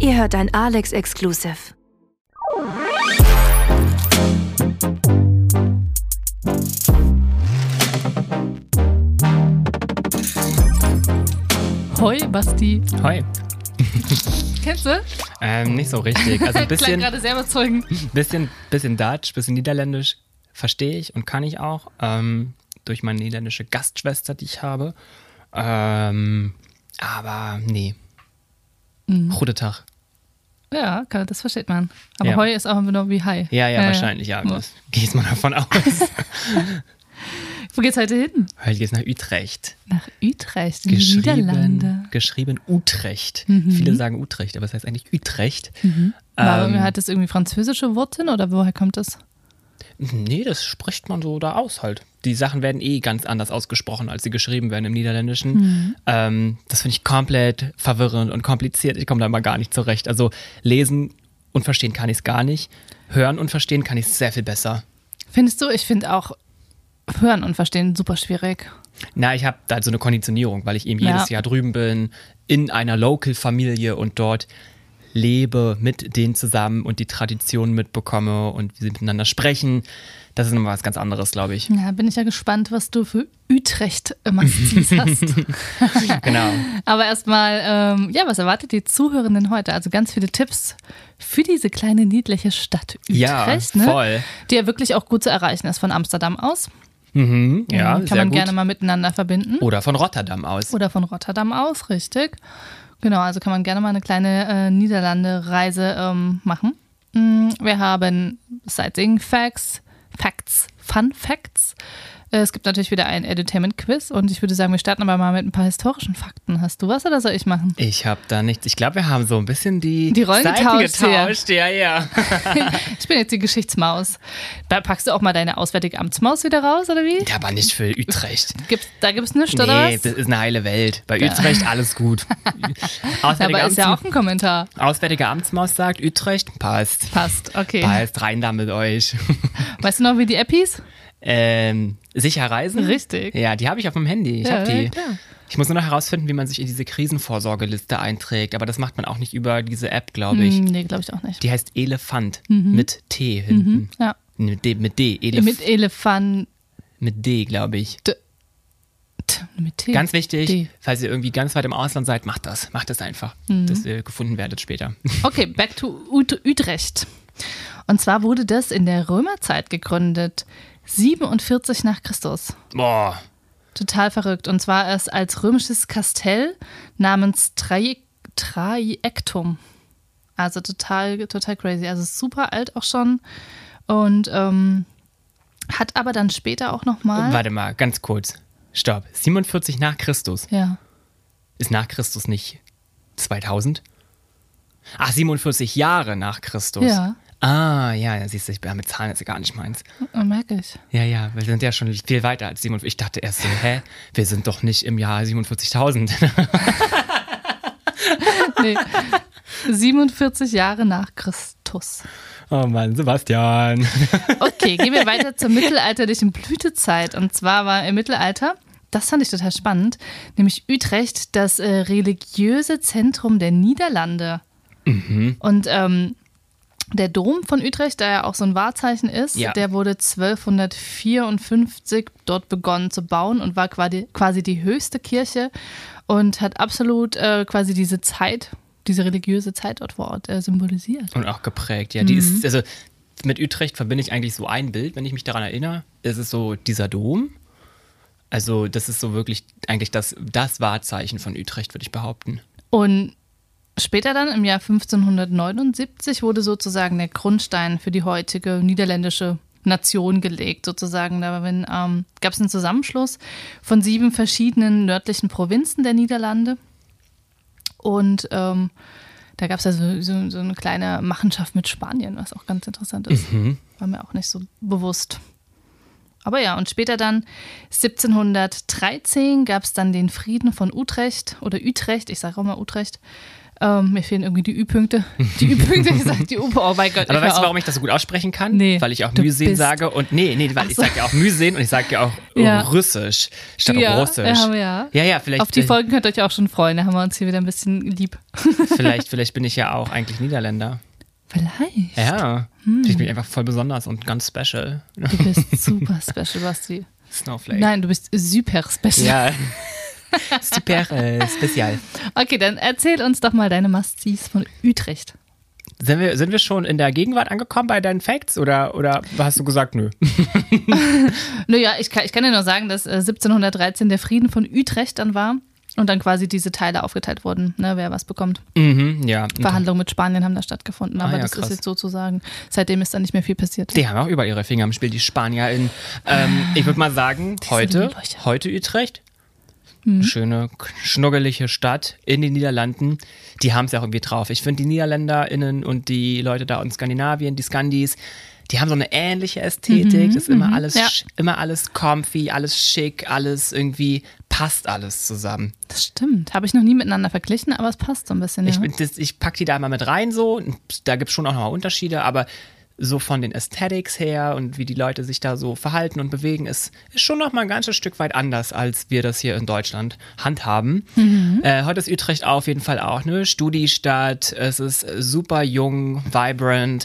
Ihr hört ein Alex Exclusive. Hoi, Basti. Hoi. Kennst du? Nicht so richtig. Also ein Klang bisschen, gerade sehr überzeugend. bisschen Dutch, bisschen Niederländisch verstehe ich und kann ich auch. Durch meine niederländische Gastschwester, die ich habe. Aber nee. Guten Tag. Ja, das versteht man. Aber Ja. Hoi ist auch immer noch wie Hi. Ja, wahrscheinlich, ja. Das geht mal davon aus. Wo geht's heute hin? Heute geht's nach Utrecht. Nach Utrecht, in die Niederlande. Geschrieben Utrecht. Viele sagen Utrecht, aber es heißt eigentlich Utrecht. Warum hat das irgendwie französische Wurzeln oder woher kommt das? Nee, das spricht man so da aus halt. Die Sachen werden ganz anders ausgesprochen, als sie geschrieben werden im Niederländischen. Das finde ich komplett verwirrend und kompliziert. Ich komme da immer gar nicht zurecht. Also lesen und verstehen kann ich es gar nicht. Hören und verstehen kann ich es sehr viel besser. Findest du? Ich finde auch Hören und Verstehen super schwierig. Na, ich habe da so eine Konditionierung, weil ich eben jedes Jahr drüben bin, in einer Local-Familie und dort lebe mit denen zusammen und die Traditionen mitbekomme und wie sie miteinander sprechen. Das ist nochmal was ganz anderes, glaube ich. Ja, bin ich ja gespannt, was du für Utrecht-Mastis hast. Genau. Aber erstmal, was erwartet die Zuhörenden heute? Also ganz viele Tipps für diese kleine niedliche Stadt Utrecht. Ja, voll. Ne? Die ja wirklich auch gut zu erreichen ist von Amsterdam aus. Ja, Kann sehr man gut. gerne mal miteinander verbinden. Oder von Rotterdam aus. Oder von Rotterdam aus, richtig. Genau, also kann man gerne mal eine kleine Niederlande-Reise machen. Wir haben Sightseeing-Facts, Fun Facts. Es gibt natürlich wieder ein Edutainment-Quiz und ich würde sagen, wir starten aber mal mit ein paar historischen Fakten. Hast du was oder soll ich machen? Ich habe da nichts. Ich glaube, wir haben so ein bisschen die Rollen Seiten getauscht. Ja. Ich bin jetzt die Geschichtsmaus. Packst du auch mal deine auswärtige Amtsmaus wieder raus, oder wie? Ja, aber nicht für Utrecht. Da gibt's nichts, oder Nee, was? das ist eine heile Welt. Bei Utrecht alles gut. Aber ist ja auch ein Kommentar. Auswärtige Amtsmaus sagt, Utrecht passt. Passt, okay. Passt, rein da mit euch. Weißt du noch, wie die App hieß? Sicher reisen? Richtig. Ja, die habe ich auf dem Handy. Ich habe die. Ja, klar. Ich muss nur noch herausfinden, wie man sich in diese Krisenvorsorgeliste einträgt. Aber das macht man auch nicht über diese App, glaube ich. Nee, glaube ich auch nicht. Die heißt Elefant mit T hinten. Ja. Mit D. Mit Elefant. Mit D, glaube ich. Mit T. Ganz wichtig, D. falls ihr irgendwie ganz weit im Ausland seid, macht das einfach, dass ihr gefunden werdet später. Okay, back to Utrecht. Und zwar wurde das in der Römerzeit gegründet, 47 nach Christus. Boah, Total verrückt. Und zwar erst als römisches Kastell namens Traiectum. Also total crazy. Also super alt auch schon. Und hat aber dann später auch nochmal. warte mal, ganz kurz. Stopp. 47 nach Christus. Ja. Ist nach Christus nicht 2000? Ach, 47 Jahre nach Christus. Ja. Ah, ja, siehst du, mit Zahlen ist ja gar nicht meins. Merke ich. Ja, wir sind ja schon viel weiter als 47. Ich dachte erst so, wir sind doch nicht im Jahr 47.000. Nee. 47 Jahre nach Christus. Oh Mann, Sebastian. Okay, gehen wir weiter zur mittelalterlichen Blütezeit. Und zwar war im Mittelalter, das fand ich total spannend, nämlich Utrecht das religiöse Zentrum der Niederlande. Und der Dom von Utrecht, der ja auch so ein Wahrzeichen ist, der wurde 1254 dort begonnen zu bauen und war quasi die höchste Kirche und hat absolut quasi diese religiöse Zeit dort vor Ort symbolisiert. Und auch geprägt, ja. Die ist, also mit Utrecht verbinde ich eigentlich so ein Bild, wenn ich mich daran erinnere. Es ist so dieser Dom. Also das ist so wirklich eigentlich das Wahrzeichen von Utrecht, würde ich behaupten. Und später dann, im Jahr 1579, wurde sozusagen der Grundstein für die heutige niederländische Nation gelegt, sozusagen. Da gab es einen Zusammenschluss von 7 verschiedenen nördlichen Provinzen der Niederlande. Und da gab es also so eine kleine Machenschaft mit Spanien, was auch ganz interessant ist. War mir auch nicht so bewusst. Aber ja, und später dann 1713 gab es dann den Frieden von Utrecht oder Utrecht, ich sage auch mal Utrecht. Mir fehlen irgendwie die Ü-Punkte. Die Ü-Punkte, ich sage die U. Oh mein Gott. Aber weißt du, warum ich das so gut aussprechen kann? Nee, weil ich auch Müseen sage und weil ich sage ja auch Müseen und ich sage ja auch Russisch statt Russisch. Ja, vielleicht. Auf die Folgen könnt ihr euch auch schon freuen, da haben wir uns hier wieder ein bisschen lieb. Vielleicht bin ich ja auch eigentlich Niederländer. Vielleicht. Ja, ich bin einfach voll besonders und ganz special. Du bist super special, Basti. Snowflake. Nein, du bist super special. Ja. Super spezial. Okay, dann erzähl uns doch mal deine Must-Sees von Utrecht. Sind wir schon in der Gegenwart angekommen bei deinen Facts oder hast du gesagt, nö? Naja, ich kann dir nur sagen, dass 1713 der Frieden von Utrecht dann war und dann quasi diese Teile aufgeteilt wurden, ne, wer was bekommt. Ja. Verhandlungen mit Spanien haben da stattgefunden, aber das krass. ist jetzt sozusagen, seitdem ist da nicht mehr viel passiert. Die haben auch überall ihre Finger im Spiel, die SpanierInnen. Ich würde mal sagen, heute Utrecht. Schöne, schnuggelige Stadt in den Niederlanden. Die haben es ja auch irgendwie drauf. Ich finde, die NiederländerInnen und die Leute da in Skandinavien, die Skandis, die haben so eine ähnliche Ästhetik. Das ist immer alles comfy, alles schick, alles irgendwie, passt alles zusammen. Das stimmt. Habe ich noch nie miteinander verglichen, aber es passt so ein bisschen. Ja. Ich packe die da mal mit rein so. Da gibt es schon auch noch mal Unterschiede, aber so von den Aesthetics her und wie die Leute sich da so verhalten und bewegen, ist schon noch mal ein ganzes Stück weit anders, als wir das hier in Deutschland handhaben. Heute ist Utrecht auf jeden Fall auch eine Studiestadt. Es ist super jung, vibrant,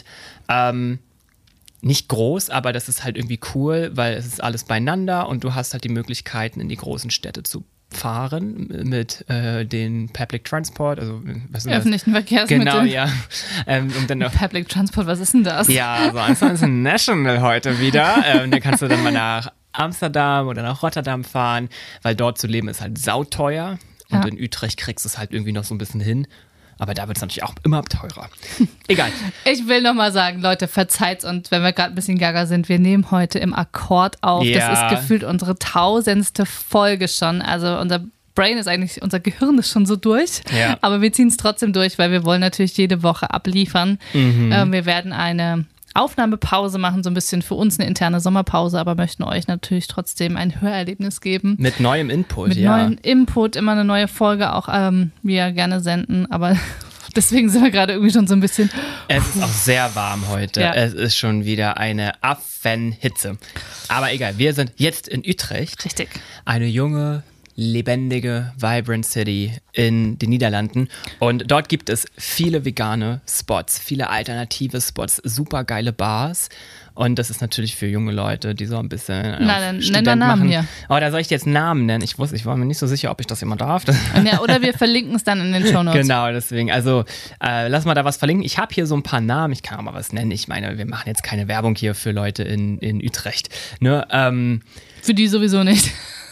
nicht groß, aber das ist halt irgendwie cool, weil es ist alles beieinander und du hast halt die Möglichkeiten, in die großen Städte zu fahren mit den Public Transport, also öffentlichen Verkehrsmitteln. Genau, ja. Und dann noch Public Transport, was ist denn das? Ja, so eins International heute wieder. Da kannst du dann mal nach Amsterdam oder nach Rotterdam fahren, weil dort zu leben ist halt sauteuer und in Utrecht kriegst du es halt irgendwie noch so ein bisschen hin. Aber da wird es natürlich auch immer teurer. Egal. Ich will nochmal sagen, Leute, verzeiht's und wenn wir gerade ein bisschen gaga sind, wir nehmen heute im Akkord auf. Ja. Das ist gefühlt unsere 1000. Folge schon. Also unser unser Gehirn ist schon so durch. Ja. Aber wir ziehen es trotzdem durch, weil wir wollen natürlich jede Woche abliefern. Wir werden eine Aufnahmepause machen, so ein bisschen für uns eine interne Sommerpause, aber möchten euch natürlich trotzdem ein Hörerlebnis geben. Mit neuem Input, Mit neuem Input, immer eine neue Folge auch wir gerne senden, aber deswegen sind wir gerade irgendwie schon so ein bisschen... Es ist auch sehr warm heute. Ja. Es ist schon wieder eine Affenhitze. Aber egal, wir sind jetzt in Utrecht. Richtig. Eine junge, lebendige, vibrant City in den Niederlanden. Und dort gibt es viele vegane Spots, viele alternative Spots, super geile Bars. Und das ist natürlich für junge Leute, die so ein bisschen Nenn Student mal Namen machen. hier. Oh, da soll ich jetzt Namen nennen. Ich war mir nicht so sicher, ob ich das immer darf. Ja, oder wir verlinken es dann in den Shownotes. Genau, deswegen. Also lass mal da was verlinken. Ich habe hier so ein paar Namen. Ich kann auch mal was nennen. Ich meine, wir machen jetzt keine Werbung hier für Leute in Utrecht. Ne? Für die sowieso nicht.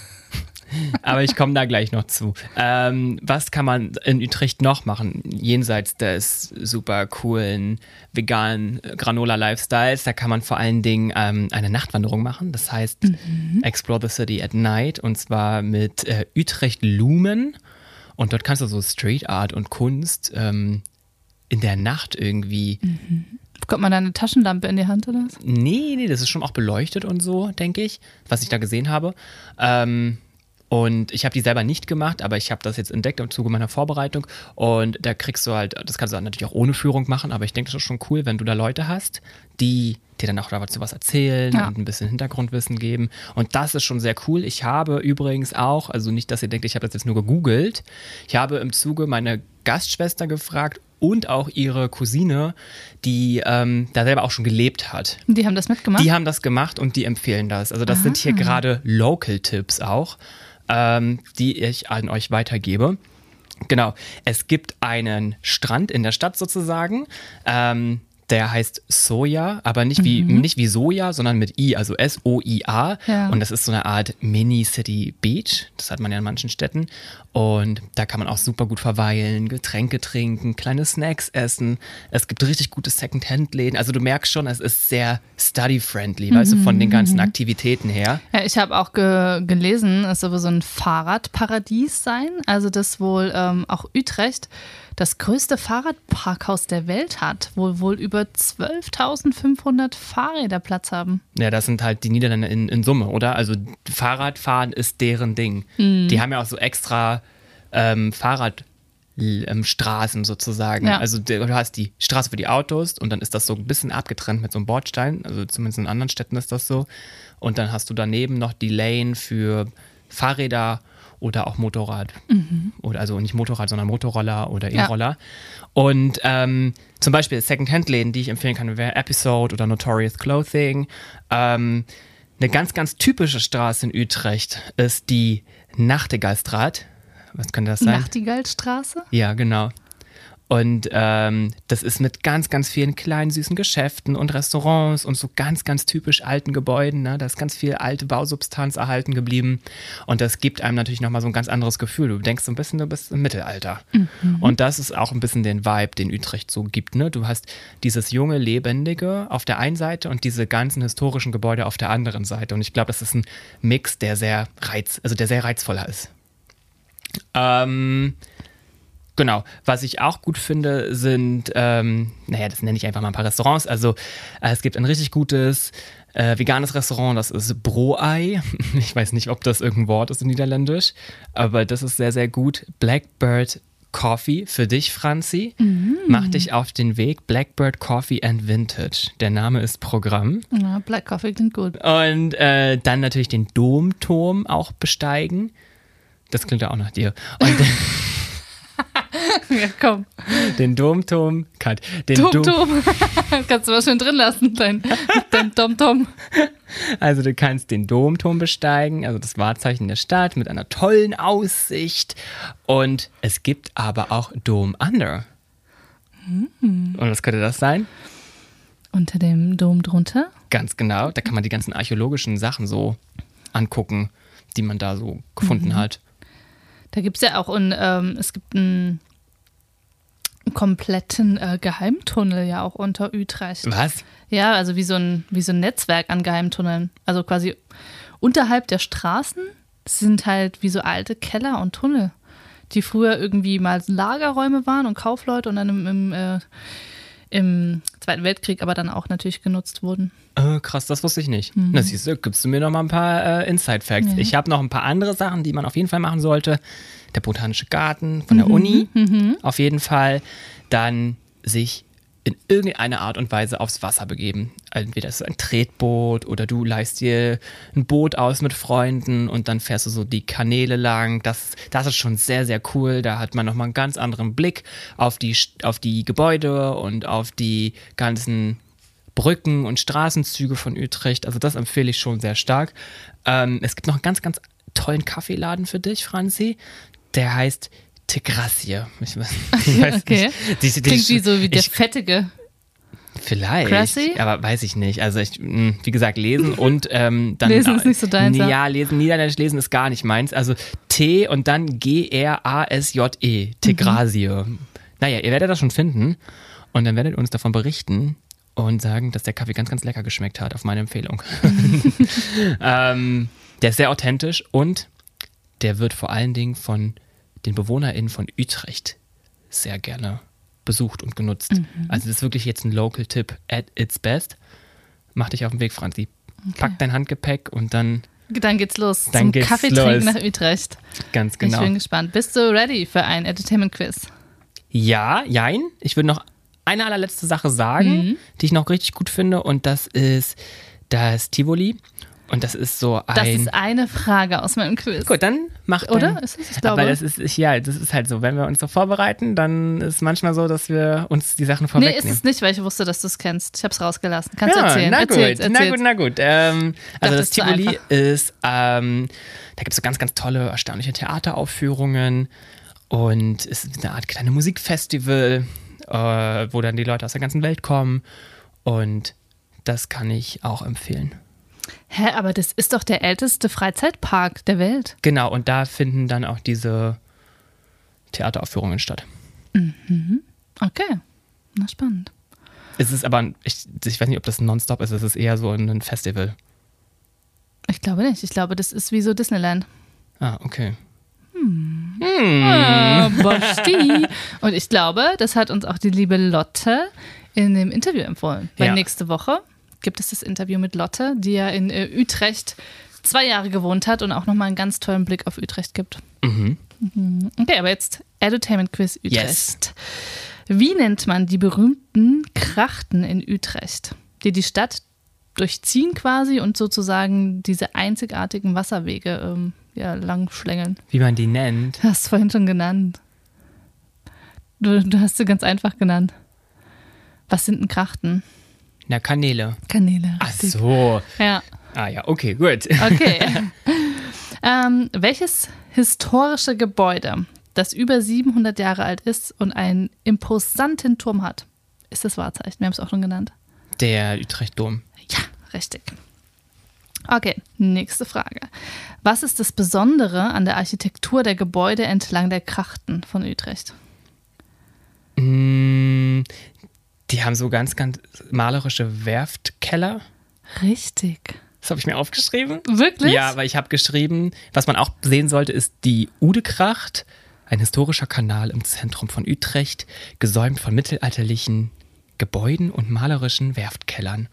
Aber ich komme da gleich noch zu. Was kann man in Utrecht noch machen, jenseits des super coolen veganen Granola-Lifestyles? Da kann man vor allen Dingen eine Nachtwanderung machen. Das heißt, Explore the City at Night, und zwar mit Utrecht Lumen. Und dort kannst du so Street Art und Kunst in der Nacht irgendwie... Bekommt man da eine Taschenlampe in die Hand oder was? Nee, das ist schon auch beleuchtet und so, denke ich, was ich da gesehen habe. Und ich habe die selber nicht gemacht, aber ich habe das jetzt entdeckt im Zuge meiner Vorbereitung. Und da kriegst du halt, das kannst du natürlich auch ohne Führung machen, aber ich denke, das ist schon cool, wenn du da Leute hast, die dir dann auch dazu was erzählen und ein bisschen Hintergrundwissen geben. Und das ist schon sehr cool. Ich habe übrigens auch, also nicht, dass ihr denkt, ich habe das jetzt nur gegoogelt, ich habe im Zuge meine Gastschwester gefragt und auch ihre Cousine, die da selber auch schon gelebt hat. Die haben das mitgemacht? Die haben das gemacht und die empfehlen das. Also das sind hier gerade Local-Tipps auch, die ich an euch weitergebe. Genau, es gibt einen Strand in der Stadt sozusagen, der heißt Soja, aber nicht wie Soja, sondern mit I, also S-O-I-A. Ja. Und das ist so eine Art Mini-City Beach. Das hat man ja in manchen Städten. Und da kann man auch super gut verweilen, Getränke trinken, kleine Snacks essen. Es gibt richtig gute Second-Hand-Läden. Also du merkst schon, es ist sehr study-friendly, weißt du, von den ganzen Aktivitäten her. Ja, ich habe auch gelesen, es soll so ein Fahrradparadies sein. Also das wohl auch Utrecht das größte Fahrradparkhaus der Welt hat, wo wohl über 12.500 Fahrräder Platz haben. Ja, das sind halt die Niederländer in Summe, oder? Also Fahrradfahren ist deren Ding. Die haben ja auch so extra Fahrradstraßen sozusagen. Ja. Also du hast die Straße für die Autos und dann ist das so ein bisschen abgetrennt mit so einem Bordstein. Also zumindest in anderen Städten ist das so. Und dann hast du daneben noch die Lane für Fahrräder oder auch Motorrad. Oder also nicht Motorrad, sondern Motorroller oder E-Roller. Und zum Beispiel Secondhand-Läden, die ich empfehlen kann, wäre Episode oder Notorious Clothing. Eine ganz, ganz typische Straße in Utrecht ist die Nachtigallstraat. Was könnte das sein? Nachtigallstraße? Ja, genau. Und das ist mit ganz, ganz vielen kleinen, süßen Geschäften und Restaurants und so ganz, ganz typisch alten Gebäuden. Ne? Da ist ganz viel alte Bausubstanz erhalten geblieben. Und das gibt einem natürlich nochmal so ein ganz anderes Gefühl. Du denkst so ein bisschen, du bist im Mittelalter. Und das ist auch ein bisschen den Vibe, den Utrecht so gibt. Ne? Du hast dieses junge, lebendige auf der einen Seite und diese ganzen historischen Gebäude auf der anderen Seite. Und ich glaube, das ist ein Mix, der sehr reizvoller ist. Genau, was ich auch gut finde, sind, das nenne ich einfach mal ein paar Restaurants. Also es gibt ein richtig gutes veganes Restaurant, das ist Broei. Ich weiß nicht, ob das irgendein Wort ist in Niederländisch, aber das ist sehr, sehr gut. Blackbird Coffee für dich, Franzi. Mach dich auf den Weg. Blackbird Coffee and Vintage. Der Name ist Programm. Ja, Black Coffee klingt gut. Und dann natürlich den Domturm auch besteigen. Das klingt ja auch nach dir. Und ja, komm. Den Domturm, Kat. Domturm. Kannst du mal schön drin lassen, dein Domtom. Also du kannst den Domturm besteigen, also das Wahrzeichen der Stadt mit einer tollen Aussicht. Und es gibt aber auch Dom Under. Und was könnte das sein? Unter dem Dom drunter? Ganz genau. Da kann man die ganzen archäologischen Sachen so angucken, die man da so gefunden hat. Da gibt es ja auch es gibt einen kompletten Geheimtunnel ja auch unter Utrecht. Was? Ja, also wie so ein Netzwerk an Geheimtunneln. Also quasi unterhalb der Straßen sind halt wie so alte Keller und Tunnel, die früher irgendwie mal Lagerräume waren und Kaufleute und dann im Zweiten Weltkrieg aber dann auch natürlich genutzt wurden. Krass, das wusste ich nicht. Na siehst du, gibst du mir noch mal ein paar Inside-Facts. Ja. Ich habe noch ein paar andere Sachen, die man auf jeden Fall machen sollte. Der Botanische Garten von der Uni, auf jeden Fall. Dann sich in irgendeiner Art und Weise aufs Wasser begeben. Entweder ist es ein Tretboot oder du leihst dir ein Boot aus mit Freunden und dann fährst du so die Kanäle lang. Das ist schon sehr, sehr cool. Da hat man nochmal einen ganz anderen Blick auf die Gebäude und auf die ganzen Brücken und Straßenzüge von Utrecht. Also das empfehle ich schon sehr stark. Es gibt noch einen ganz, ganz tollen Kaffeeladen für dich, Franzi. Der heißt Tegracie. Ich weiß okay. nicht. Klingt wie so wie der Fettige. Vielleicht, Cressy? aber weiß ich nicht. Also wie gesagt, lesen und dann... Lesen ist nicht so deins. Ja, Niederländisch lesen ist gar nicht meins. Also T und dann Grasje, Tegracie. Naja, ihr werdet das schon finden und dann werdet ihr uns davon berichten und sagen, dass der Kaffee ganz, ganz lecker geschmeckt hat, auf meine Empfehlung. Der ist sehr authentisch und der wird vor allen Dingen von den BewohnerInnen von Utrecht sehr gerne besucht und genutzt. Also das ist wirklich jetzt ein Local-Tipp at its best. Mach dich auf den Weg, Franzi. Okay. Pack dein Handgepäck und dann geht's los. Zum Kaffeetrinken nach Utrecht. Ganz genau. Ich bin gespannt. Bist du ready für ein Entertainment-Quiz? Ja, jein. Ich würde noch eine allerletzte Sache sagen, die ich noch richtig gut finde und das ist das Tivoli. Und das ist so ein... Das ist eine Frage aus meinem Quiz. Gut, dann mach Oder? Ist es? Ich glaube. Aber das ist halt so, wenn wir uns so vorbereiten, dann ist es manchmal so, dass wir uns die Sachen vorwegnehmen. Nee, ist es nicht, weil ich wusste, dass du es kennst. Ich habe es rausgelassen. Kannst du erzählen? Na gut. Also das Tivoli ist, da gibt es so ganz, ganz tolle, erstaunliche Theateraufführungen und es ist eine Art kleine Musikfestival, wo dann die Leute aus der ganzen Welt kommen und das kann ich auch empfehlen. Hä, aber das ist doch der älteste Freizeitpark der Welt. Genau, und da finden dann auch diese Theateraufführungen statt. Okay, na spannend. Es ist aber, ich weiß nicht, ob das nonstop ist, es ist eher so ein Festival. Ich glaube nicht, ich glaube, das ist wie so Disneyland. Ah, okay. Basti. Und ich glaube, das hat uns auch die liebe Lotte in dem Interview empfohlen. Weil nächste Woche gibt es das Interview mit Lotte, die ja in Utrecht 2 Jahre gewohnt hat und auch nochmal einen ganz tollen Blick auf Utrecht gibt. Okay, aber jetzt Edutainment Quiz Utrecht. Yes. Wie nennt man die berühmten Krachten in Utrecht, die Stadt durchziehen quasi und sozusagen diese einzigartigen Wasserwege lang schlängeln? Wie man die nennt? Du hast es vorhin schon genannt. Du hast sie ganz einfach genannt. Was sind denn Krachten? Na, Kanäle. Kanäle. Ach so. Ja. Ah ja, okay, gut. Okay. Welches historische Gebäude, das über 700 Jahre alt ist und einen imposanten Turm hat, ist das Wahrzeichen? Wir haben es auch schon genannt. Der Utrecht-Dom. Ja, richtig. Okay, nächste Frage. Was ist das Besondere an der Architektur der Gebäude entlang der Krachten von Utrecht? Die haben so ganz, ganz malerische Werftkeller. Richtig. Das habe ich mir aufgeschrieben. Wirklich? Ja, weil ich habe geschrieben, was man auch sehen sollte, ist die Udekracht, ein historischer Kanal im Zentrum von Utrecht, gesäumt von mittelalterlichen Gebäuden und malerischen Werftkellern.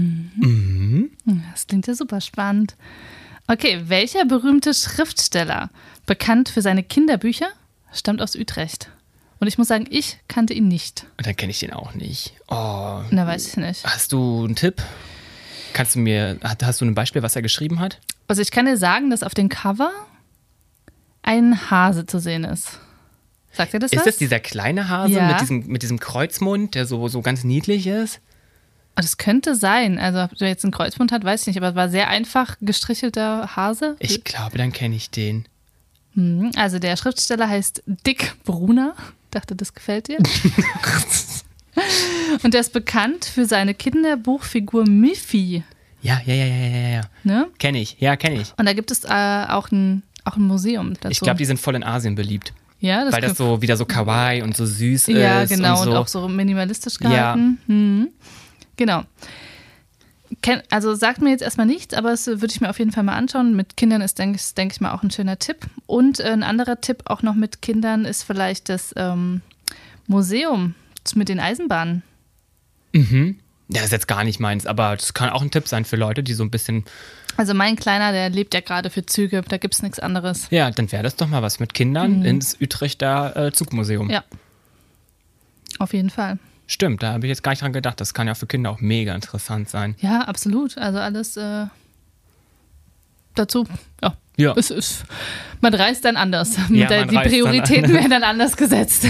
Das klingt ja super spannend. Okay, welcher berühmte Schriftsteller, bekannt für seine Kinderbücher, stammt aus Utrecht? Und ich muss sagen, ich kannte ihn nicht. Und dann kenne ich den auch nicht. Oh. Na, weiß ich nicht. Hast du einen Tipp? Hast du ein Beispiel, was er geschrieben hat? Also ich kann dir sagen, dass auf dem Cover ein Hase zu sehen ist. Sagt er das was? Ist das dieser kleine Hase mit diesem Kreuzmund, der so ganz niedlich ist? Oh, das könnte sein. Also ob der jetzt einen Kreuzmund hat, weiß ich nicht. Aber es war sehr einfach gestrichelter Hase. Ich glaube, dann kenne ich den. Also der Schriftsteller heißt Dick Brunner. Dachte, das gefällt dir. Und der ist bekannt für seine Kinderbuchfigur Miffy. Ja. Ne? Kenn ich. Und da gibt es auch ein Museum dazu. Ich glaube, die sind voll in Asien beliebt. Ja, weil das so wieder so kawaii und so süß ist. Ja, genau. Und so. auch so minimalistisch gehalten. Ja. Genau. Also sagt mir jetzt erstmal nichts, aber das würde ich mir auf jeden Fall mal anschauen. Mit Kindern ist, denke ich mal, auch ein schöner Tipp. Und ein anderer Tipp auch noch mit Kindern ist vielleicht das Museum mit den Eisenbahnen. Ja, das ist jetzt gar nicht meins, aber das kann auch ein Tipp sein für Leute, die so ein bisschen... Also mein Kleiner, der lebt ja gerade für Züge, da gibt es nichts anderes. Ja, dann wäre das doch mal was mit Kindern ins Utrechter Zugmuseum. Ja, auf jeden Fall. Stimmt, da habe ich jetzt gar nicht dran gedacht. Das kann ja für Kinder auch mega interessant sein. Ja, absolut. Also alles dazu. Ja. Man reist dann anders. Ja, die Prioritäten werden dann anders gesetzt.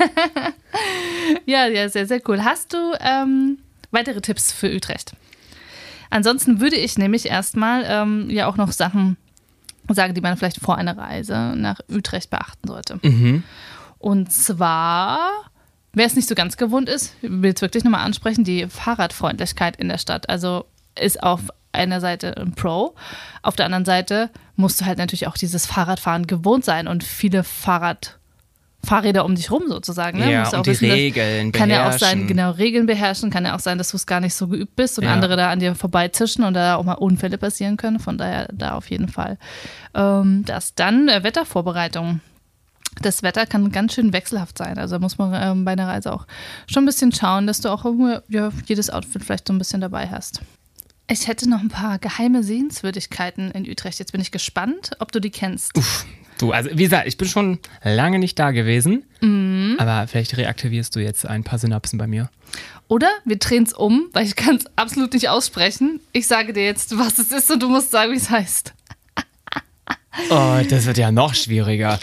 Ja, sehr, sehr cool. Hast du weitere Tipps für Utrecht? Ansonsten würde ich nämlich erstmal auch noch Sachen sagen, die man vielleicht vor einer Reise nach Utrecht beachten sollte. Und zwar, wer es nicht so ganz gewohnt ist, will es wirklich nochmal ansprechen, die Fahrradfreundlichkeit in der Stadt. Also ist auf einer Seite ein Pro, auf der anderen Seite musst du halt natürlich auch dieses Fahrradfahren gewohnt sein und viele Fahrräder um dich rum sozusagen. Ne? Ja, musst und auch die wissen, Regeln kann beherrschen. Ja auch sein, genau, Regeln beherrschen. Kann ja auch sein, dass du es gar nicht so geübt bist und andere da an dir vorbeizischen und da auch mal Unfälle passieren können. Von daher da auf jeden Fall. Das dann Wettervorbereitung. Das Wetter kann ganz schön wechselhaft sein. Also muss man bei einer Reise auch schon ein bisschen schauen, dass du auch jedes Outfit vielleicht so ein bisschen dabei hast. Ich hätte noch ein paar geheime Sehenswürdigkeiten in Utrecht. Jetzt bin ich gespannt, ob du die kennst. Du, also wie gesagt, ich bin schon lange nicht da gewesen, aber vielleicht reaktivierst du jetzt ein paar Synapsen bei mir. Oder wir drehen es um, weil ich kann es absolut nicht aussprechen. Ich sage dir jetzt, was es ist und du musst sagen, wie es heißt. Oh, das wird ja noch schwieriger.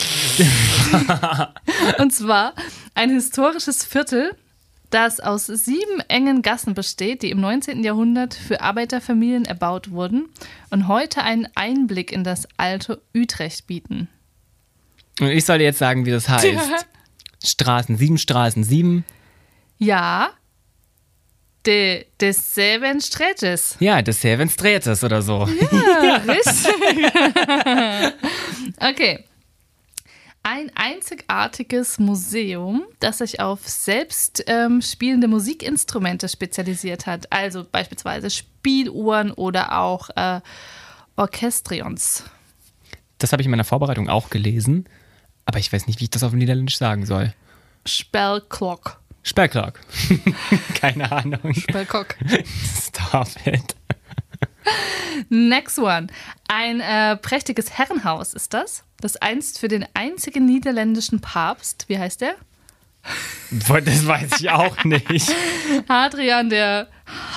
Und zwar ein historisches Viertel, das aus 7 engen Gassen besteht, die im 19. Jahrhundert für Arbeiterfamilien erbaut wurden und heute einen Einblick in das alte Utrecht bieten. Und ich soll dir jetzt sagen, wie das heißt. Straßen, 7. Ja, des Seven Streetes. Ja, des Seven Streetes oder so. Ja, richtig. Okay. Ein einzigartiges Museum, das sich auf selbst spielende Musikinstrumente spezialisiert hat. Also beispielsweise Spieluhren oder auch Orchestrions. Das habe ich in meiner Vorbereitung auch gelesen. Aber ich weiß nicht, wie ich das auf Niederländisch sagen soll. Spelklok. Spelklok. Keine Ahnung. Spelkok. Stop it. Next one. Ein prächtiges Herrenhaus ist das einst für den einzigen niederländischen Papst, wie heißt der? Das weiß ich auch nicht. Hadrian der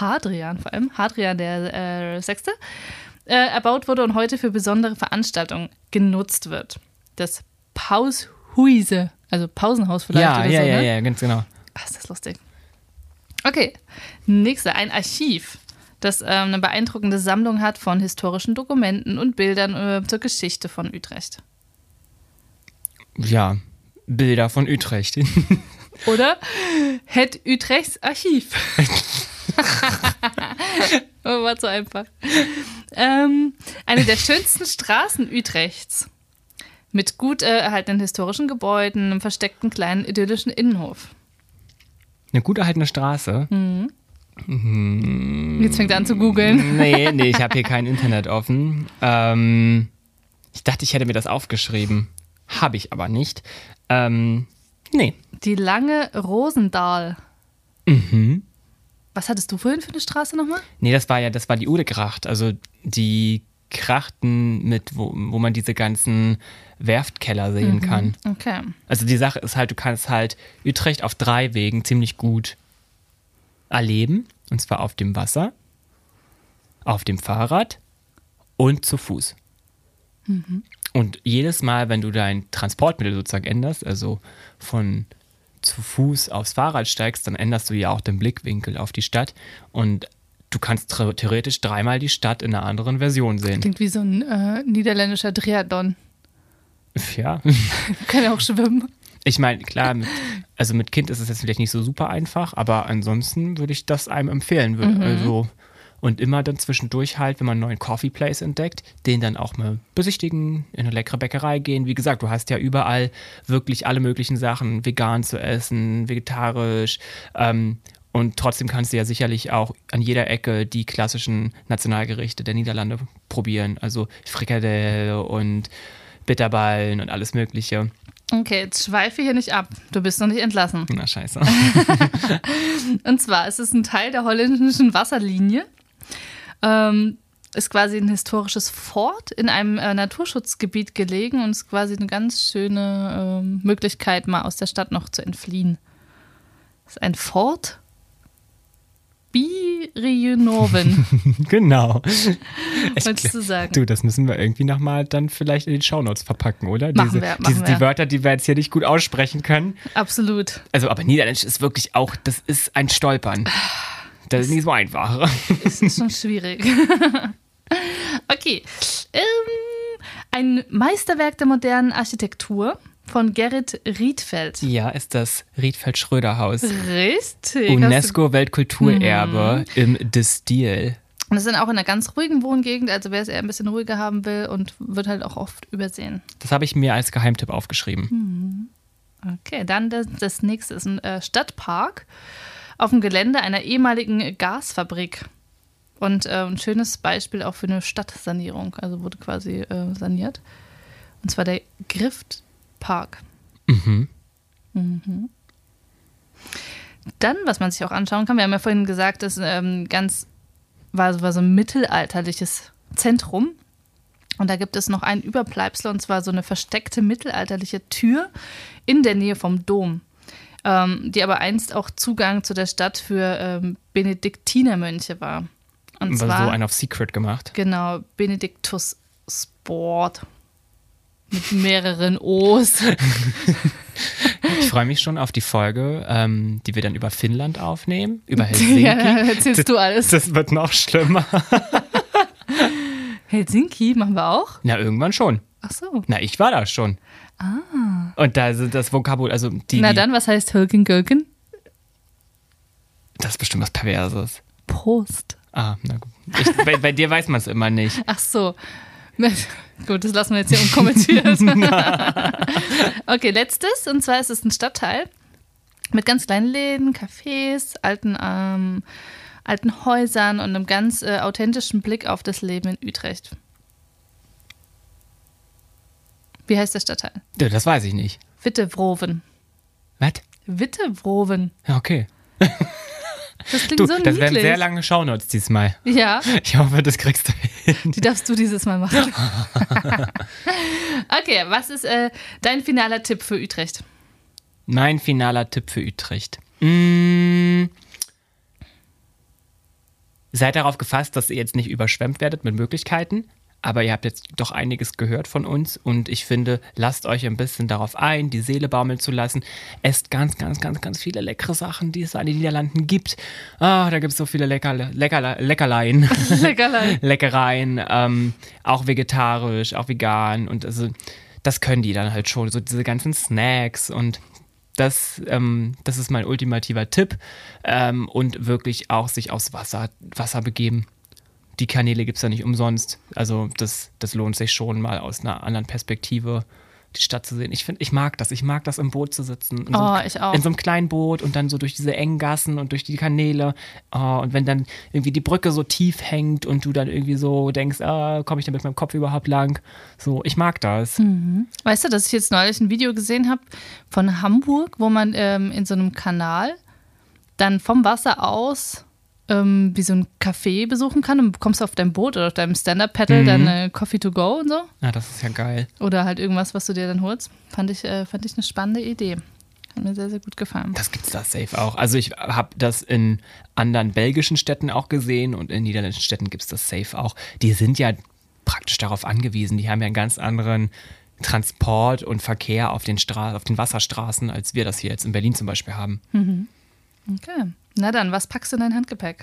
Sechste, erbaut wurde und heute für besondere Veranstaltungen genutzt wird. Das Paushuise, also Pausenhaus vielleicht oder so, ne? Ja, ganz genau. Ach, ist das lustig. Okay, nächste, ein Archiv, das eine beeindruckende Sammlung hat von historischen Dokumenten und Bildern zur Geschichte von Utrecht. Ja, Bilder von Utrecht. Oder Het Utrechts Archiv. Oh, war zu einfach. Eine der schönsten Straßen Utrechts. Mit gut erhaltenen historischen Gebäuden, einem versteckten kleinen idyllischen Innenhof. Eine gut erhaltene Straße? Jetzt fängt er an zu googeln. Nee, ich habe hier kein Internet offen. Ich dachte, ich hätte mir das aufgeschrieben. Habe ich aber nicht. Nee. Die Lange Rosendahl. Mhm. Was hattest du vorhin für eine Straße nochmal? Nee, das war die Udegracht. Also die Krachten, wo man diese ganzen Werftkeller sehen kann. Okay. Also die Sache ist halt, du kannst halt Utrecht auf 3 Wegen ziemlich gut erleben. Und zwar auf dem Wasser, auf dem Fahrrad und zu Fuß. Und jedes Mal, wenn du dein Transportmittel sozusagen änderst, also von zu Fuß aufs Fahrrad steigst, dann änderst du ja auch den Blickwinkel auf die Stadt und du kannst theoretisch 3-mal die Stadt in einer anderen Version sehen. Klingt wie so ein niederländischer Triathlon. Ja. Kann ja auch schwimmen. Ich meine, klar, mit Kind ist es jetzt vielleicht nicht so super einfach, aber ansonsten würde ich das einem empfehlen. Also, und immer dann zwischendurch halt, wenn man einen neuen Coffee Place entdeckt, den dann auch mal besichtigen, in eine leckere Bäckerei gehen. Wie gesagt, du hast ja überall wirklich alle möglichen Sachen, vegan zu essen, vegetarisch. Und trotzdem kannst du ja sicherlich auch an jeder Ecke die klassischen Nationalgerichte der Niederlande probieren. Also Frikadelle und Bitterballen und alles Mögliche. Okay, jetzt schweife hier nicht ab. Du bist noch nicht entlassen. Na, scheiße. Und zwar ist es ein Teil der holländischen Wasserlinie. Ist quasi ein historisches Fort in einem Naturschutzgebiet gelegen und ist quasi eine ganz schöne Möglichkeit, mal aus der Stadt noch zu entfliehen. Das ist ein Fort Birionoven. Genau. Wolltest du sagen? Du, das müssen wir irgendwie nochmal dann vielleicht in den Shownotes verpacken, oder? Machen wir. Die Wörter, die wir jetzt hier nicht gut aussprechen können. Absolut. Also, aber Niederländisch ist wirklich auch, das ist ein Stolpern. Das ist nicht so einfach. Es ist schon schwierig. Okay. Ein Meisterwerk der modernen Architektur von Gerrit Rietveld. Ja, ist das Rietveld-Schröder-Haus. Richtig. UNESCO-Weltkulturerbe im De Stil. Und das ist dann auch in einer ganz ruhigen Wohngegend, also wer es eher ein bisschen ruhiger haben will und wird halt auch oft übersehen. Das habe ich mir als Geheimtipp aufgeschrieben. Okay, dann das nächste ist ein Stadtpark auf dem Gelände einer ehemaligen Gasfabrik. Und ein schönes Beispiel auch für eine Stadtsanierung, also wurde quasi saniert. Und zwar der Griftpark. Dann, was man sich auch anschauen kann, wir haben ja vorhin gesagt, das war so ein mittelalterliches Zentrum. Und da gibt es noch ein Überbleibsel, und zwar so eine versteckte mittelalterliche Tür in der Nähe vom Dom, die aber einst auch Zugang zu der Stadt für Benediktinermönche war. Und zwar so ein auf Secret gemacht. Genau, Benedictus Sport. Mit mehreren O's. Ich freue mich schon auf die Folge, die wir dann über Finnland aufnehmen, über Helsinki. Ja, erzählst du alles. Das wird noch schlimmer. Helsinki machen wir auch? Na, irgendwann schon. Ach so. Na, ich war da schon. Ah. Und da sind das Vokabular, also die... Na dann, was heißt Hölken-Gölken? Das ist bestimmt was Perverses. Prost. Ah, na gut. Bei dir weiß man es immer nicht. Ach so. Gut, das lassen wir jetzt hier unkommentiert. Okay, letztes. Und zwar ist es ein Stadtteil mit ganz kleinen Läden, Cafés, alten Häusern und einem ganz authentischen Blick auf das Leben in Utrecht. Wie heißt der Stadtteil? Ja, das weiß ich nicht. Wittevroven. Was? Wittevroven. Ja, okay. Das klingt Du, so das niedlich. werden sehr lange Shownotes diesmal. Ja, Ich hoffe, das kriegst du hin. die darfst du dieses Mal machen. Okay, was ist dein finaler Tipp für Utrecht? Mein finaler Tipp für Utrecht. Seid darauf gefasst, dass ihr jetzt nicht überschwemmt werdet mit Möglichkeiten. Aber ihr habt jetzt doch einiges gehört von uns und ich finde, lasst euch ein bisschen darauf ein, die Seele baumeln zu lassen. Esst ganz viele leckere Sachen, die es in den Niederlanden gibt. Da gibt es so viele Leckerlein. Leckereien, auch vegetarisch, auch vegan und also das können die dann halt schon, so diese ganzen Snacks und das ist mein ultimativer Tipp und wirklich auch sich aufs Wasser begeben. Die Kanäle gibt es ja nicht umsonst. Also das lohnt sich schon mal aus einer anderen Perspektive, die Stadt zu sehen. Ich mag das. Ich mag das, im Boot zu sitzen. Ich auch. In so einem kleinen Boot und dann so durch diese engen Gassen und durch die Kanäle. Und wenn dann irgendwie die Brücke so tief hängt und du dann irgendwie so denkst, komme ich da mit meinem Kopf überhaupt lang? So, ich mag das. Weißt du, dass ich jetzt neulich ein Video gesehen habe von Hamburg, wo man in so einem Kanal dann vom Wasser aus wie so ein Café besuchen kann und bekommst auf deinem Boot oder auf deinem Stand-Up-Paddle dann Coffee to go und so. Ja, das ist ja geil. Oder halt irgendwas, was du dir dann holst. Fand ich eine spannende Idee. Hat mir sehr, sehr gut gefallen. Das gibt's da safe auch. Also ich habe das in anderen belgischen Städten auch gesehen und in niederländischen Städten gibt's das safe auch. Die sind ja praktisch darauf angewiesen. Die haben ja einen ganz anderen Transport und Verkehr auf den Wasserstraßen, als wir das hier jetzt in Berlin zum Beispiel haben. Okay. Na dann, was packst du in dein Handgepäck?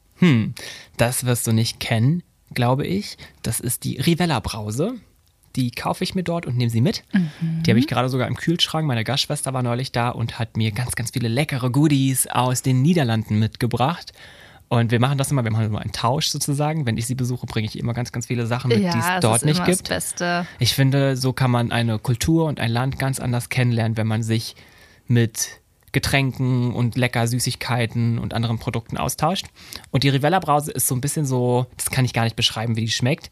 Das wirst du nicht kennen, glaube ich. Das ist die Rivella-Brause. Die kaufe ich mir dort und nehme sie mit. Die habe ich gerade sogar im Kühlschrank. Meine Gastschwester war neulich da und hat mir ganz viele leckere Goodies aus den Niederlanden mitgebracht. Und wir machen das immer, wir machen immer einen Tausch sozusagen. Wenn ich sie besuche, bringe ich immer ganz viele Sachen mit, die es dort nicht gibt. Das Beste. Ich finde, so kann man eine Kultur und ein Land ganz anders kennenlernen, wenn man sich mit Getränken und lecker Süßigkeiten und anderen Produkten austauscht. Und die Rivella-Brause ist so ein bisschen so, das kann ich gar nicht beschreiben, wie die schmeckt.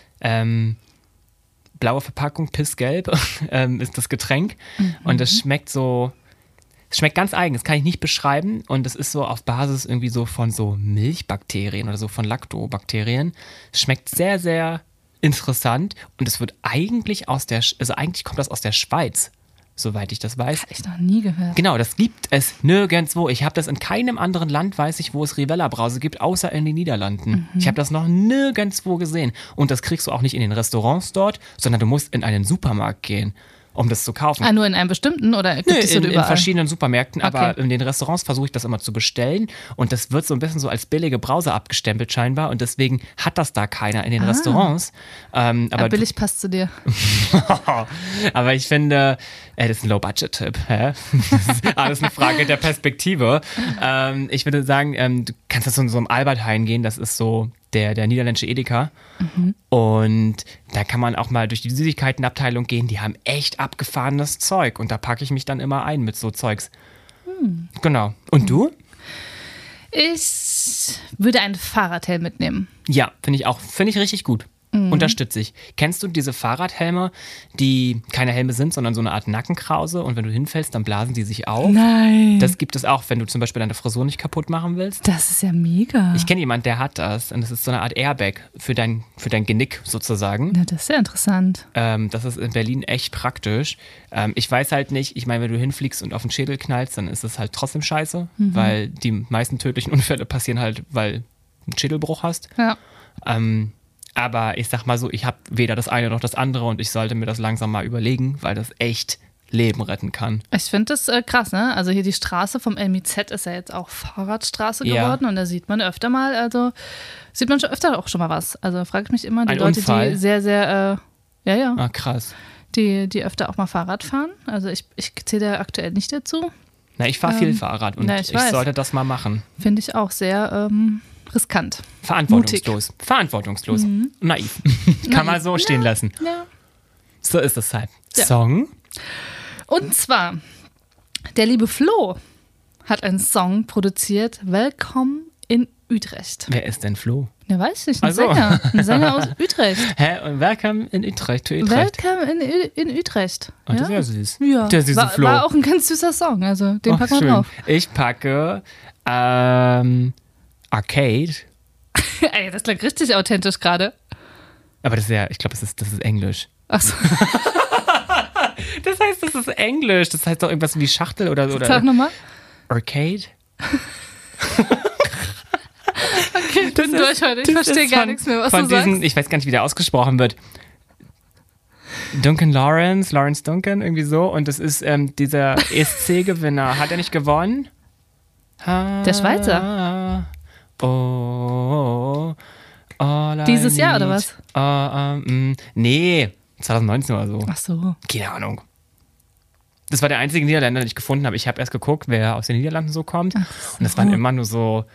Blaue Verpackung, pissgelb ist das Getränk. Und es schmeckt so, es schmeckt ganz eigen, das kann ich nicht beschreiben. Und es ist so auf Basis irgendwie so von so Milchbakterien oder so von Lactobakterien. Es schmeckt sehr, sehr interessant. Und es wird eigentlich eigentlich kommt das aus der Schweiz. Soweit ich das weiß. Habe ich noch nie gehört. Genau, das gibt es nirgendwo. Ich habe das in keinem anderen Land, weiß ich, wo es Rivella-Brause gibt, außer in den Niederlanden. Ich habe das noch nirgendwo gesehen. Und das kriegst du auch nicht in den Restaurants dort, sondern du musst in einen Supermarkt gehen, um das zu kaufen. Nur in einem bestimmten oder gibt es in verschiedenen Supermärkten, aber in den Restaurants versuche ich das immer zu bestellen und das wird so ein bisschen so als billige Brause abgestempelt scheinbar und deswegen hat das da keiner in den Restaurants. Aber billig passt zu dir. Aber ich finde, das ist ein Low-Budget-Tipp. Das ist alles eine Frage der Perspektive. Ich würde sagen, du kannst jetzt in so einem Albert Heijn gehen, das ist so der niederländische Edeka. Und da kann man auch mal durch die Süßigkeitenabteilung gehen. Die haben echt abgefahrenes Zeug. Und da packe ich mich dann immer ein mit so Zeugs. Genau. Und du? Ich würde einen Fahrradhelm mitnehmen. Ja, finde ich richtig gut. Unterstütze ich. Kennst du diese Fahrradhelme, die keine Helme sind, sondern so eine Art Nackenkrause und wenn du hinfällst, dann blasen die sich auf? Nein. Das gibt es auch, wenn du zum Beispiel deine Frisur nicht kaputt machen willst. Das ist ja mega. Ich kenne jemanden, der hat das und das ist so eine Art Airbag für dein Genick sozusagen. Ja, das ist ja interessant. Das ist in Berlin echt praktisch. Ich weiß halt nicht, ich meine, wenn du hinfliegst und auf den Schädel knallst, dann ist es halt trotzdem scheiße, weil die meisten tödlichen Unfälle passieren halt, weil du einen Schädelbruch hast. Ja. Aber ich sag mal so, ich habe weder das eine noch das andere und ich sollte mir das langsam mal überlegen, weil das echt Leben retten kann. Ich finde das krass, ne? Also hier die Straße vom LMIZ ist ja jetzt auch Fahrradstraße geworden und da sieht man öfter mal, schon öfter auch schon mal was. Also frage ich mich immer, die Leute, Unfall. Die sehr, sehr, Ah, krass. Die öfter auch mal Fahrrad fahren. Also ich zähle da aktuell nicht dazu. Na, ich fahre viel Fahrrad und ich sollte das mal machen. Finde ich auch sehr riskant. Verantwortungslos. Mutig. Verantwortungslos. Naiv. Kann man so stehen lassen. Ja. So ist es halt. Ja. Song? Und zwar, der liebe Flo hat einen Song produziert, Willkommen in Utrecht. Wer ist denn Flo? Ja, weiß ich, ein Also. Sänger. Ein Sänger aus Utrecht. Hä? Und Welcome in Utrecht, to Utrecht. Welcome in Utrecht. Oh, das ist ja süß. Ja. Der süße Flo. War auch ein ganz süßer Song, also den packen wir schön. drauf. Ich packe Arcade. Ey, das klingt richtig authentisch gerade. Aber das ist ja, ich glaube, das ist Englisch. Ach so. Das heißt, das ist Englisch. Das heißt doch irgendwas wie Schachtel oder so. Sag nochmal. Arcade? Okay, ich bin durch heute. Ich verstehe gar nichts mehr, was du sagst. Ich weiß gar nicht, wie der ausgesprochen wird. Lawrence Duncan, irgendwie so. Und das ist dieser ESC-Gewinner. Hat er nicht gewonnen? Der Schweizer. Dieses Jahr, oder was? Nee, 2019 oder so. Ach so. Keine Ahnung. Das war der einzige Niederländer, den ich gefunden habe. Ich habe erst geguckt, wer aus den Niederlanden so kommt. Und das waren immer nur so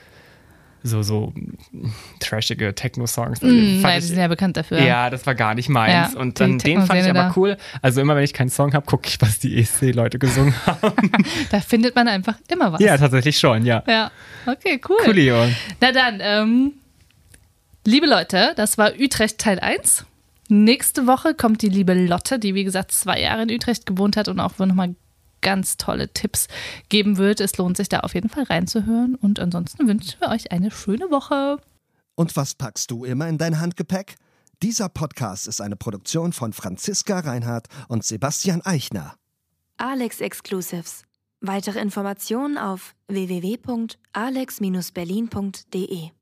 trashige Techno-Songs. Nein, die sind ja bekannt dafür. Ja, das war gar nicht meins. Ja, und dann den fand ich aber cool. Also immer, wenn ich keinen Song habe, gucke ich, was die ESC-Leute gesungen haben. Da findet man einfach immer was. Ja, tatsächlich schon, ja. Ja, okay, cool. Coolio. Na dann, liebe Leute, das war Utrecht Teil 1. Nächste Woche kommt die liebe Lotte, die wie gesagt 2 Jahre in Utrecht gewohnt hat und auch nochmal ganz tolle Tipps geben wird. Es lohnt sich da auf jeden Fall reinzuhören und ansonsten wünschen wir euch eine schöne Woche. Und was packst du immer in dein Handgepäck? Dieser Podcast ist eine Produktion von Franziska Reinhardt und Sebastian Eichner. Alex Exclusives. Weitere Informationen auf www.alex-berlin.de